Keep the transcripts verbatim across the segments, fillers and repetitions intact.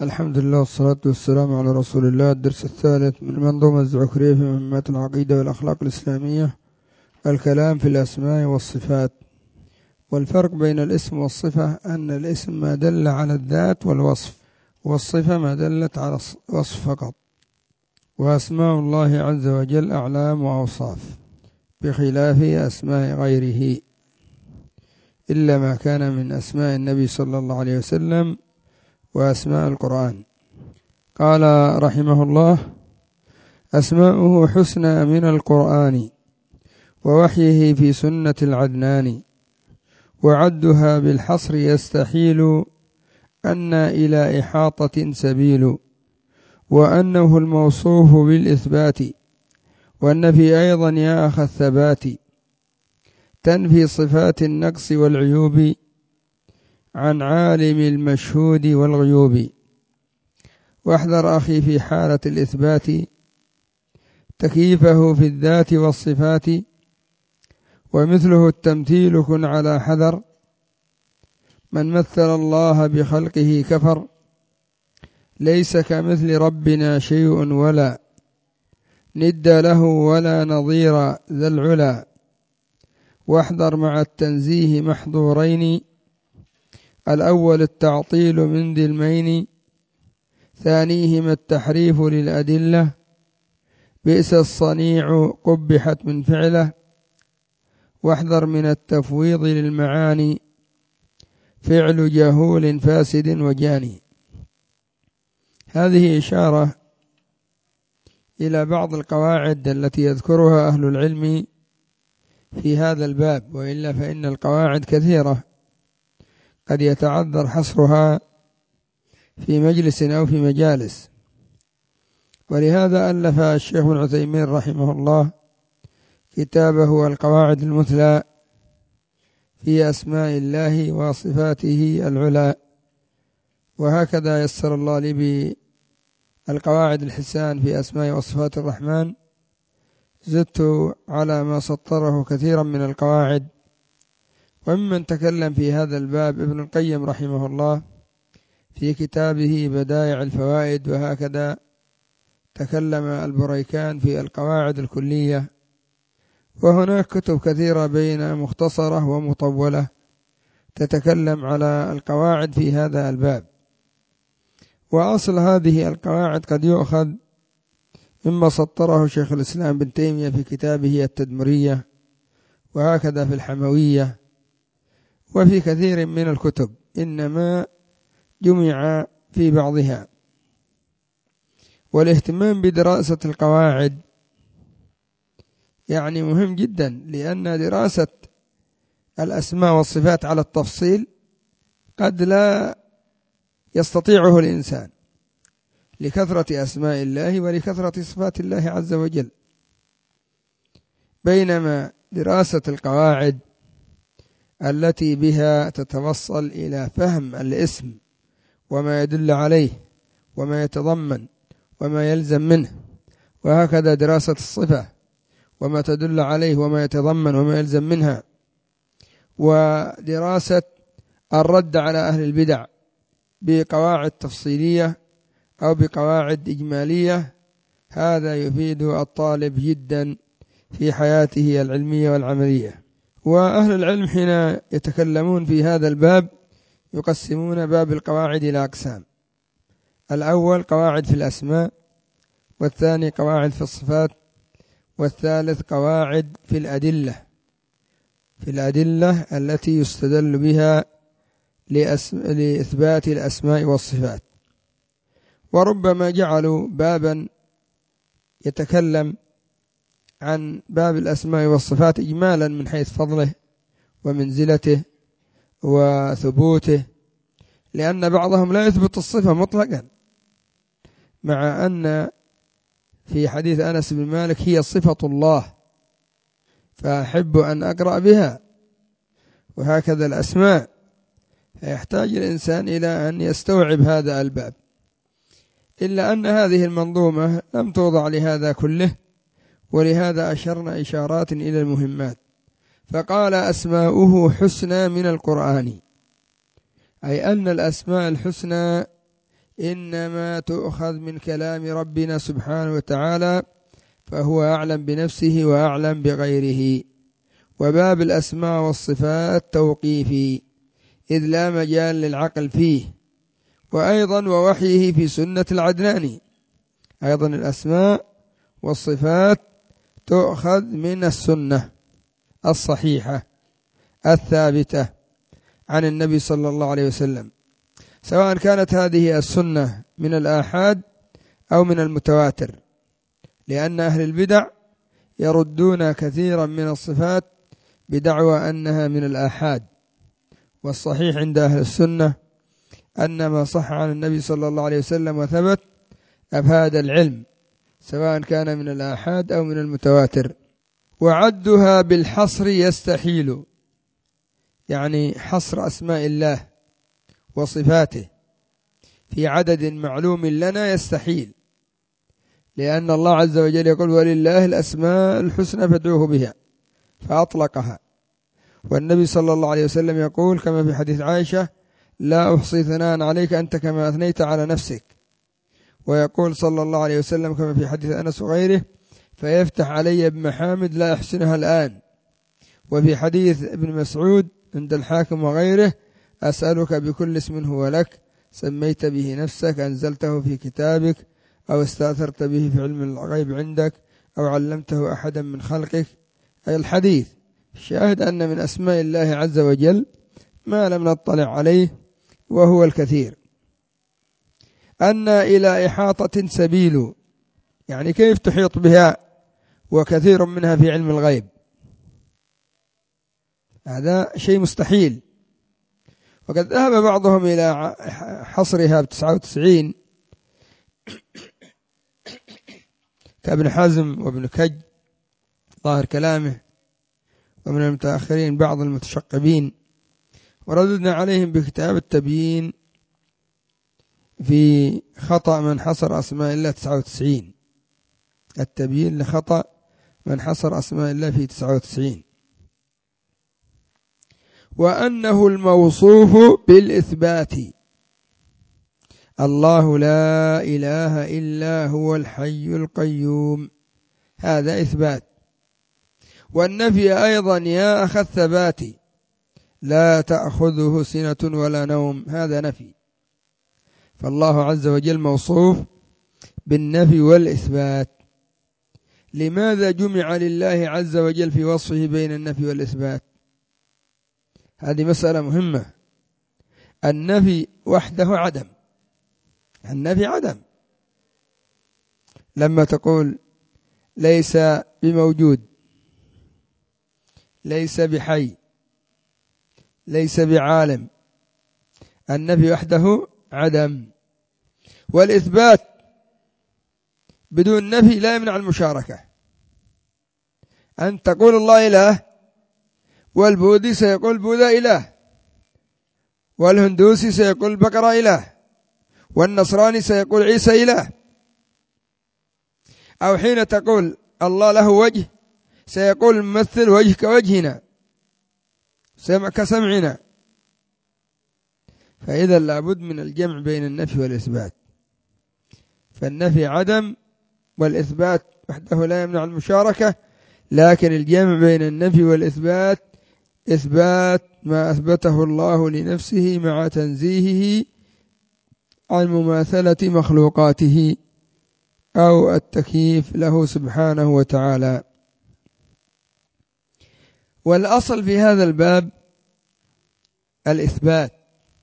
الحمد لله والصلاة والسلام على رسول الله. الدرس الثالث من المنظومة الزعكرية في مهمات العقيدة والأخلاق الإسلامية. الكلام في الأسماء والصفات. والفرق بين الاسم والصفة أن الاسم ما دل على الذات والوصف، والصفة ما دلت على الوصف فقط. وأسماء الله عز وجل أعلام وأوصاف بخلاف أسماء غيره، إلا ما كان من أسماء النبي صلى الله عليه وسلم وأسماء القرآن. قال رحمه الله: أسماؤه حسنى من القرآن، ووحيه في سنة العدنان، وعدها بالحصر يستحيل، أن إلى إحاطة سبيل، وأنه الموصوف بالإثبات، والنفي أيضا يا أخ الثبات، تنفي صفات النقص والعيوب عن عالم المشهود والغيوب. واحذر أخي في حالة الإثبات تكييفه في الذات والصفات، ومثله التمثيل كن على حذر، من مثل الله بخلقه كفر، ليس كمثل ربنا شيء ولا ند له ولا نظير ذا العلا. واحذر مع التنزيه محظورين، الأول التعطيل من ذي المين، ثانيهما التحريف للأدلة، بئس الصنيع قبحت من فعله. واحذر من التفويض للمعاني، فعل جهول فاسد وجاني. هذه إشارة إلى بعض القواعد التي يذكرها أهل العلم في هذا الباب، وإلا فإن القواعد كثيرة قد يتعذر حصرها في مجلس أو في مجالس. ولهذا ألف الشيخ ابن عثيمين رحمه الله كتابه القواعد المثلى في أسماء الله وصفاته العلى. وهكذا يسر الله لي بالقواعد الحسان في أسماء وصفات الرحمن، زدت على ما سطره كثيرا من القواعد. وممن تكلم في هذا الباب ابن القيم رحمه الله في كتابه بدائع الفوائد، وهكذا تكلم البريكان في القواعد الكلية. وهناك كتب كثيرة بين مختصرة ومطولة تتكلم على القواعد في هذا الباب. وأصل هذه القواعد قد يؤخذ مما سطره شيخ الإسلام بن تيمية في كتابه التدمرية، وهكذا في الحموية، وفي كثير من الكتب، إنما جمع في بعضها. والاهتمام بدراسة القواعد يعني مهم جدا، لأن دراسة الأسماء والصفات على التفصيل قد لا يستطيعه الإنسان لكثرة أسماء الله ولكثرة صفات الله عز وجل، بينما دراسة القواعد التي بها تتوصل إلى فهم الاسم وما يدل عليه وما يتضمن وما يلزم منه، وهكذا دراسة الصفة وما تدل عليه وما يتضمن وما يلزم منها، ودراسة الرد على أهل البدع بقواعد تفصيلية أو بقواعد إجمالية. هذا يفيد الطالب جدا في حياته العلمية والعملية. وأهل العلم حين يتكلمون في هذا الباب يقسمون باب القواعد إلى أقسام: الأول قواعد في الأسماء، والثاني قواعد في الصفات، والثالث قواعد في الأدلة في الأدلة التي يستدل بها لإثبات الأسماء والصفات. وربما جعلوا بابا يتكلم عن باب الأسماء والصفات إجمالا من حيث فضله ومنزلته وثبوته، لأن بعضهم لا يثبت الصفة مطلقا، مع أن في حديث أنس بن مالك هي صفة الله فأحب أن أقرأ بها، وهكذا الأسماء. فيحتاج الإنسان إلى أن يستوعب هذا الباب، إلا أن هذه المنظومة لم توضع لهذا كله، ولهذا أشرنا إشارات إلى المهمات. فقال: أسماؤه حسنى من القرآن، أي أن الأسماء الحسنى إنما تؤخذ من كلام ربنا سبحانه وتعالى، فهو أعلم بنفسه وأعلم بغيره. وباب الأسماء والصفات توقيفي، إذ لا مجال للعقل فيه، وأيضا ووحيه في سنة العدناني. أيضا الأسماء والصفات تؤخذ من السنة الصحيحة الثابتة عن النبي صلى الله عليه وسلم، سواء كانت هذه السنة من الآحاد أو من المتواتر، لأن أهل البدع يردون كثيرا من الصفات بدعوى أنها من الآحاد، والصحيح عند أهل السنة أن ما صح عن النبي صلى الله عليه وسلم وثبت أفاد العلم، سواء كان من الآحاد أو من المتواتر. وعدها بالحصر يستحيل، يعني حصر أسماء الله وصفاته في عدد معلوم لنا يستحيل، لأن الله عز وجل يقول ولله الأسماء الحسنى فادعوه بها، فأطلقها. والنبي صلى الله عليه وسلم يقول كما في حديث عائشة لا أحصي ثناء عليك أنت كما أثنيت على نفسك. ويقول صلى الله عليه وسلم كما في حديث أنس وغيره فيفتح علي بمحامد لا أحسنها الآن. وفي حديث ابن مسعود عند الحاكم وغيره أسألك بكل اسم هو لك سميت به نفسك أنزلته في كتابك أو استأثرت به في علم الغيب عندك أو علمته أحدا من خلقك. أي الحديث شاهد أن من أسماء الله عز وجل ما لم نطلع عليه وهو الكثير. أن إلى إحاطة سبيل، يعني كيف تحيط بها وكثير منها في علم الغيب؟ هذا شيء مستحيل. وقد ذهب بعضهم إلى حصرها بتسعة وتسعين كابن حزم وابن كج ظاهر كلامه، ومن المتأخرين بعض المتشقبين، ورددنا عليهم بكتاب التبيين في خطأ من حصر أسماء الله تسعة وتسعين، التبيين لخطأ من حصر أسماء الله في تسعة وتسعين. وأنه الموصوف بالإثبات، الله لا إله إلا هو الحي القيوم، هذا إثبات. والنفي أيضا يا أخ الثبات، لا تأخذه سنة ولا نوم، هذا نفي. فالله عز وجل موصوف بالنفي والإثبات. لماذا جمع لله عز وجل في وصفه بين النفي والإثبات؟ هذه مسألة مهمة. النفي وحده عدم، النفي عدم. لما تقول ليس بموجود، ليس بحي، ليس بعالم، النفي وحده عدم. والإثبات بدون نفي لا يمنع المشاركة. أن تقول الله إله، والبوذي سيقول بوذا إله، والهندوسي سيقول بقرة إله، والنصراني سيقول عيسى إله. أو حين تقول الله له وجه سيقول مثل وجه كوجهنا، سمع كسمعنا. فإذا لابد من الجمع بين النفي والإثبات. فالنفي عدم والإثبات وحده لا يمنع المشاركة، لكن الجمع بين النفي والإثبات إثبات ما أثبته الله لنفسه مع تنزيهه عن مماثلة مخلوقاته أو التكييف له سبحانه وتعالى. والأصل في هذا الباب الإثبات،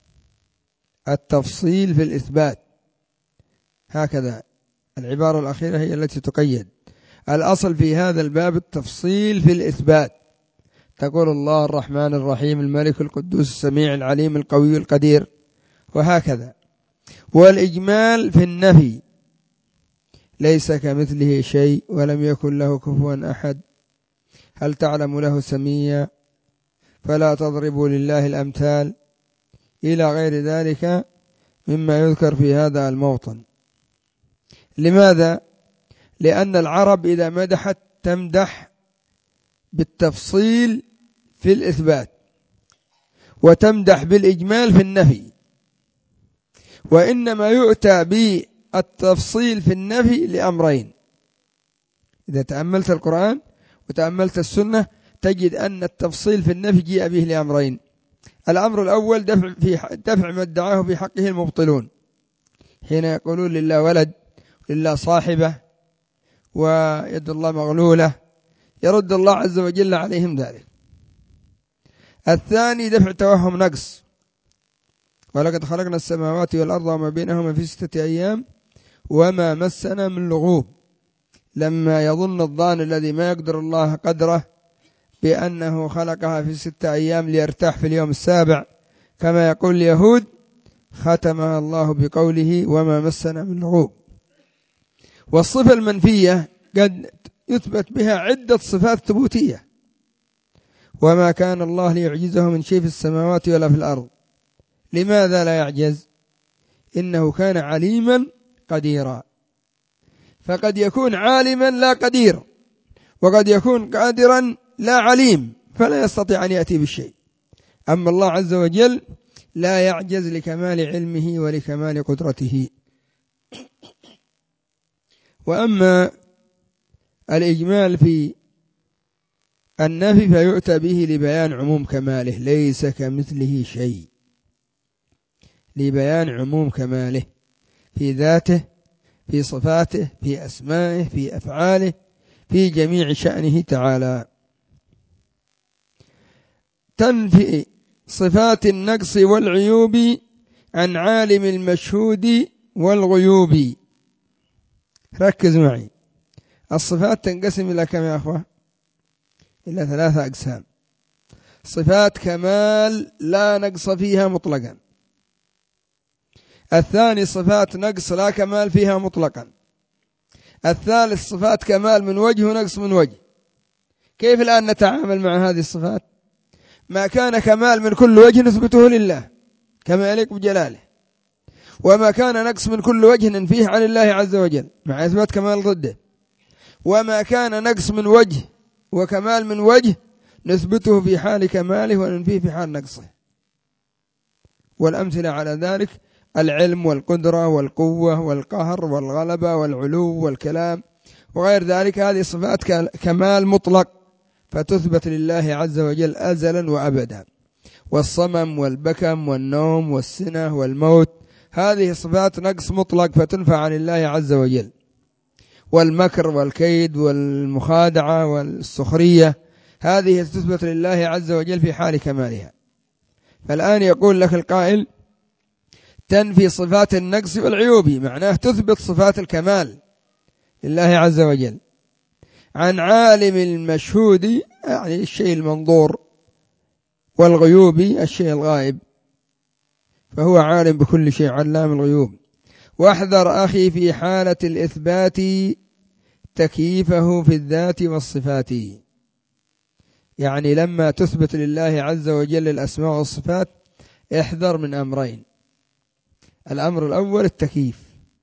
التفصيل في الإثبات، هكذا العبارة الأخيرة هي التي تقيد. الأصل في هذا الباب التفصيل في الإثبات، تقول الله الرحمن الرحيم الملك القدوس السميع العليم القوي القدير، وهكذا. والإجمال في النفي، ليس كمثله شيء ولم يكن له كفوا أحد، هل تعلم له سميا، فلا تضربوا لله الأمثال، إلى غير ذلك مما يذكر في هذا الموطن. لماذا؟ لأن العرب إذا مدحت تمدح بالتفصيل في الإثبات، وتمدح بالإجمال في النفي. وإنما يؤتى بالتفصيل في النفي لأمرين. إذا تأملت القرآن وتأملت السنة تجد أن التفصيل في النفي جاء به لأمرين. الأمر الأول دفع, في دفع ما ادعاه في حقه المبطلون حين يقولون لله ولد لله صاحبة ويد الله مغلولة، يرد الله عز وجل عليهم ذلك. الثاني دفع توهم نقص، ولقد خلقنا السماوات والأرض وما بينهما في ستة أيام وما مسنا من لغوب، لما يظن الظان الذي ما يقدر الله قدره بأنه خلقها في ستة أيام ليرتاح في اليوم السابع، كما يقول اليهود ختمها الله بقوله وما مسنا من لغوب. والصفة المنفية قد يثبت بها عدة صفات ثبوتية، وما كان الله ليعجزه من شيء في السماوات ولا في الأرض. لماذا لا يعجز؟ إنه كان عليما قديرا. فقد يكون عالما لا قدير، وقد يكون قادرا لا عليم، فلا يستطيع أن يأتي بالشيء. أما الله عز وجل لا يعجز لكمال علمه ولكمال قدرته. وأما الإجمال في النفي فيؤتى به لبيان عموم كماله، ليس كمثله شيء، لبيان عموم كماله في ذاته، في صفاته، في أسمائه، في أفعاله، في جميع شأنه تعالى. تنفي صفات النقص والعيوب عن عالم المشهود والغيوب. ركز معي، الصفات تنقسم إلى كم يا أخوة؟ إلى ثلاثة أقسام. صفات كمال لا نقص فيها مطلقا. الثاني صفات نقص لا كمال فيها مطلقا. الثالث صفات كمال من وجه ونقص من وجه. كيف الآن نتعامل مع هذه الصفات؟ ما كان كمال من كل وجه نثبته لله كما يليق بجلاله، وما كان نقص من كل وجه ننفيه عن الله عز وجل مع إثبات كمال ضده، وما كان نقص من وجه وكمال من وجه نثبته في حال كماله وننفيه في حال نقصه. والأمثلة على ذلك العلم والقدرة والقوة والقهر والغلبة والعلو والكلام وغير ذلك. هذه صفات كمال مطلق فتثبت لله عز وجل أزلا وأبدا. والصمم والبكم والنوم والسنة والموت هذه صفات نقص مطلق فتنفع عن الله عز وجل. والمكر والكيد والمخادعة والسخرية هذه تثبت لله عز وجل في حال كمالها. فالآن يقول لك القائل تنفي صفات النقص والعيوب، معناه تثبت صفات الكمال لله عز وجل عن عالم المشهود يعني الشيء المنظور، والغيوب الشيء الغائب، فهو عالم بكل شيء علام الغيوب. واحذر أخي في حالة الإثبات تكييفه في الذات والصفات، يعني لما تثبت لله عز وجل الأسماء والصفات احذر من أمرين. الأمر الأول التكييف،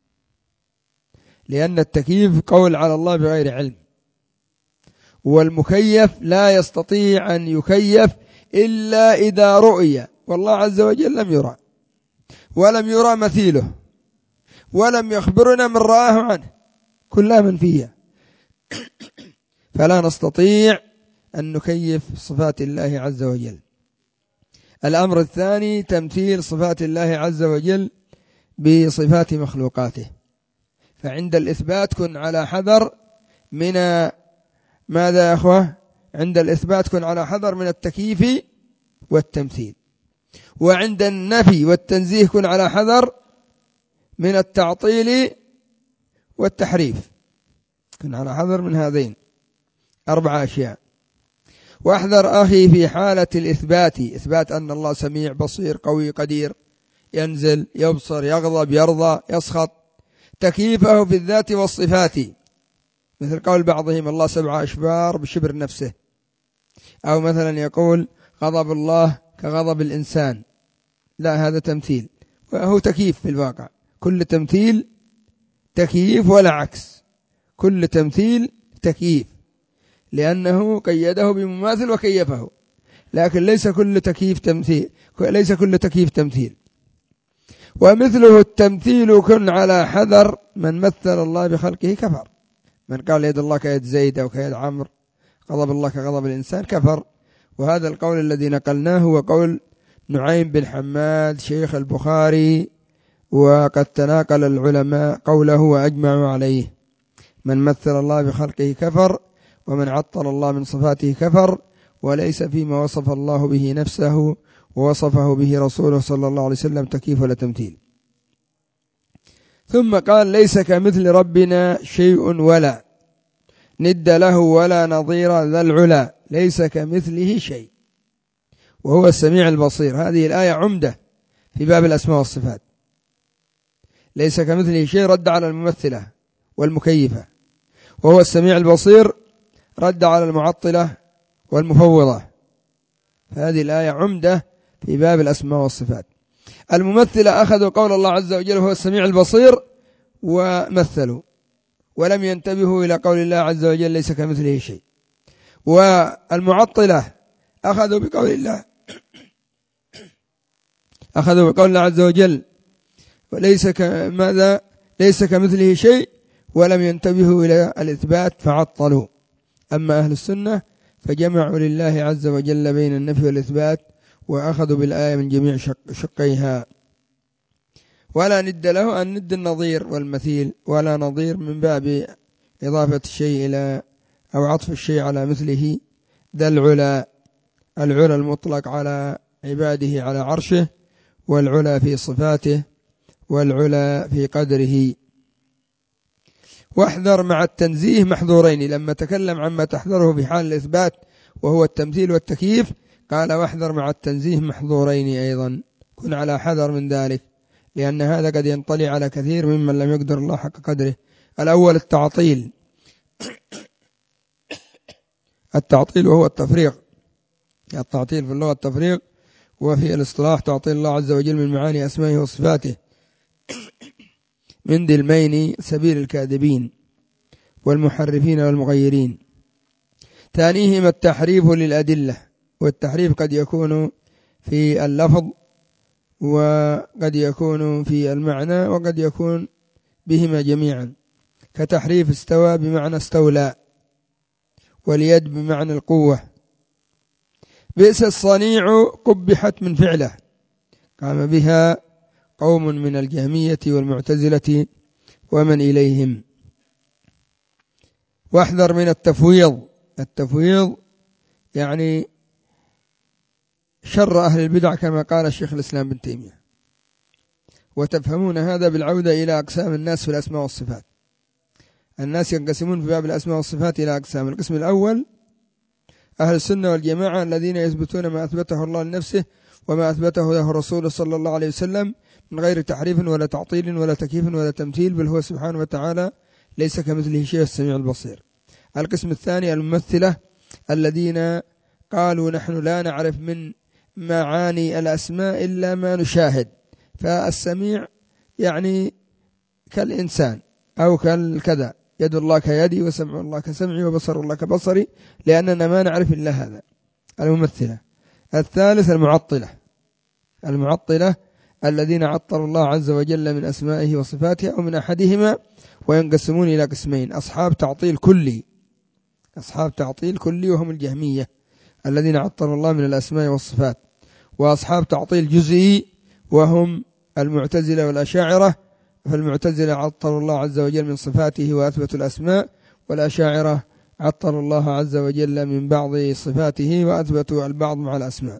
لأن التكييف قول على الله بغير علم، والمكيف لا يستطيع أن يكيف إلا إذا رؤي، والله عز وجل لم يرى ولم يرى مثيله ولم يخبرنا من رآه عنه، كلها منفية، فلا نستطيع أن نكيف صفات الله عز وجل. الأمر الثاني تمثيل صفات الله عز وجل بصفات مخلوقاته، فعند الإثبات كن على حذر من ماذا يا أخوة؟ عند الإثبات كن على حذر من التكييف والتمثيل، وعند النفي والتنزيه كن على حذر من التعطيل والتحريف، كن على حذر من هذين أربع أشياء. واحذر أخي في حالة الإثبات، إثبات أن الله سميع بصير قوي قدير ينزل يبصر يغضب يرضى يسخط، تكييفه في الذات والصفات، مثل قول بعضهم الله سبع أشبار بشبر نفسه، أو مثلا يقول غضب الله كغضب الإنسان، لا هذا تمثيل وهو تكييف في الواقع. كل تمثيل تكييف ولا عكس، كل تمثيل تكييف لأنه قيده بمماثل وكيفه، لكن ليس كل تكييف تمثيل، ليس كل تكييف تمثيل. ومثله التمثيل كن على حذر من مثل الله بخلقه كفر. من قال يد الله كيد زيد أو كيد عمرو، غضب الله كغضب الإنسان، كفر. وهذا القول الذي نقلناه هو قول نعيم بن حماد شيخ البخاري، وقد تناقل العلماء قوله وأجمعوا عليه: من مثل الله بخلقه كفر، ومن عطل الله من صفاته كفر، وليس فيما وصف الله به نفسه ووصفه به رسوله صلى الله عليه وسلم تكييف ولا تمثيل. ثم قال: ليس كمثل ربنا شيء ولا ند له ولا نظير ذا العلا، ليس كمثله شيء وهو السميع البصير. هذه الآية عمدة في باب الأسماء والصفات. ليس كمثله شيء رد على الممثلة والمكيفة، وهو السميع البصير رد على المعطلة والمفوضة. هذه الآية عمدة في باب الأسماء والصفات. الممثلة أخذوا قول الله عز وجل هو السميع البصير ومثلوا، ولم ينتبهوا إلى قول الله عز وجل ليس كمثله شيء. والمعطلة أخذوا بقول الله أخذوا بقول الله عز وجل وليس كماذا ليس كمثله شيء، ولم ينتبهوا إلى الإثبات فعطلوا. أما أهل السنة فجمعوا لله عز وجل بين النفي والإثبات، وأخذوا بالآية من جميع شق شقيها. ولا ند له أن ند النظير والمثيل، ولا نظير من باب إضافة الشيء إلى أو عطف الشيء على مثله. ذا العلا، العلا المطلق على عباده على عرشه، والعلا في صفاته، والعلا في قدره. واحذر مع التنزيه محذورين. لما تكلم عما تحذره في حال الإثبات وهو التمثيل والتكييف، قال: واحذر مع التنزيه محذورين أيضا، كن على حذر من ذلك، لأن هذا قد ينطلي على كثير ممن لم يقدر الله حق قدره. الأول التعطيل التعطيل وهو التفريق. التعطيل في اللغة التفريق، وفي الاصطلاح تعطيل الله عز وجل من معاني أسمائه وصفاته، من ذي المين سبيل الكاذبين والمحرفين والمغيرين. ثانيهما التحريف للأدلة، والتحريف قد يكون في اللفظ، وقد يكون في المعنى، وقد يكون بهما جميعا، كتحريف استوى بمعنى استولى، واليد بمعنى القوة. بئس الصنيع قبحت من فعله، قام بها قوم من الجهمية والمعتزلة ومن إليهم. واحذر من التفويض. التفويض يعني شر أهل البدع كما قال الشيخ الإسلام بن تيمية. وتفهمون هذا بالعودة إلى أقسام الناس في الأسماء والصفات. الناس ينقسمون في باب الأسماء والصفات إلى أقسام. القسم الأول أهل السنة والجماعة الذين يثبتون ما أثبته الله لنفسه وما أثبته له رسوله صلى الله عليه وسلم من غير تحريف ولا تعطيل ولا تكييف ولا تمثيل، بل هو سبحانه وتعالى ليس كمثله شيء السميع البصير. القسم الثاني الممثلة الذين قالوا نحن لا نعرف من معاني الأسماء إلا ما نشاهد، فالسميع يعني كالإنسان أو كالكذا، يد الله كيدي وسمع الله كسمعي وبصر الله كبصري، لأننا ما نعرف إلا هذا. الممثلة. الثالث المعطلة. المعطلة الذين عطلوا الله عز وجل من أسمائه وصفاته أو من أحدهما، وينقسمون إلى قسمين: أصحاب تعطيل كلي أصحاب تعطيل كلي وهم الجهمية الذين عطلوا الله من الأسماء والصفات، وأصحاب تعطيل جزئي وهم المعتزلة والأشاعرة. فالمعتزلة عطلوا الله عز وجل من صفاته وأثبتوا الأسماء، والأشاعرة عطلوا الله عز وجل من بعض صفاته وأثبتوا البعض مع الأسماء.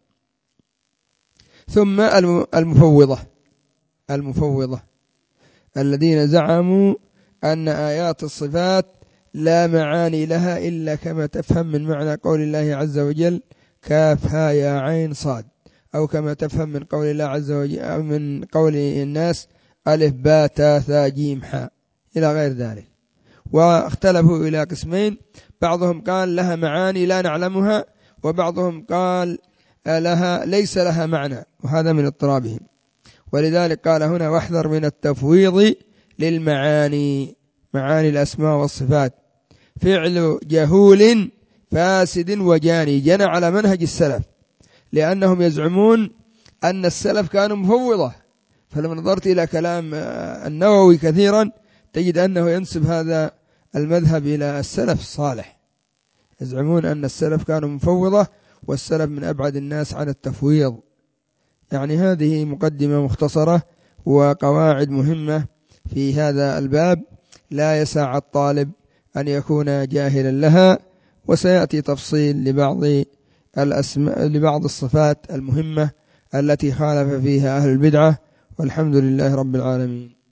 ثم المفوضة المفوضة الذين زعموا أن آيات الصفات لا معاني لها إلا كما تفهم من معنى قول الله عز وجل كاف ها يا عين صاد، أو كما تفهم من قول الله عز وجل أو من قول الناس ألف باء تاء ثاء جيم حاء إلى غير ذلك. واختلفوا إلى قسمين: بعضهم قال لها معاني لا نعلمها، وبعضهم قال لها ليس لها معنى، وهذا من اضطرابهم. ولذلك قال هنا: واحذر من التفويض للمعاني، معاني الأسماء والصفات، فعل جهول فاسد وجاني، جنى على منهج السلف، لأنهم يزعمون أن السلف كانوا مفوضة، فلما نظرت إلى كلام النووي كثيرا تجد أنه ينسب هذا المذهب إلى السلف الصالح، يزعمون أن السلف كانوا مفوضة والسلف من أبعد الناس عن التفويض. يعني هذه مقدمة مختصرة وقواعد مهمة في هذا الباب لا يسع الطالب أن يكون جاهلا لها، وسيأتي تفصيل لبعض الأسماء لبعض الصفات المهمة التي خالف فيها أهل البدعة، والحمد لله رب العالمين.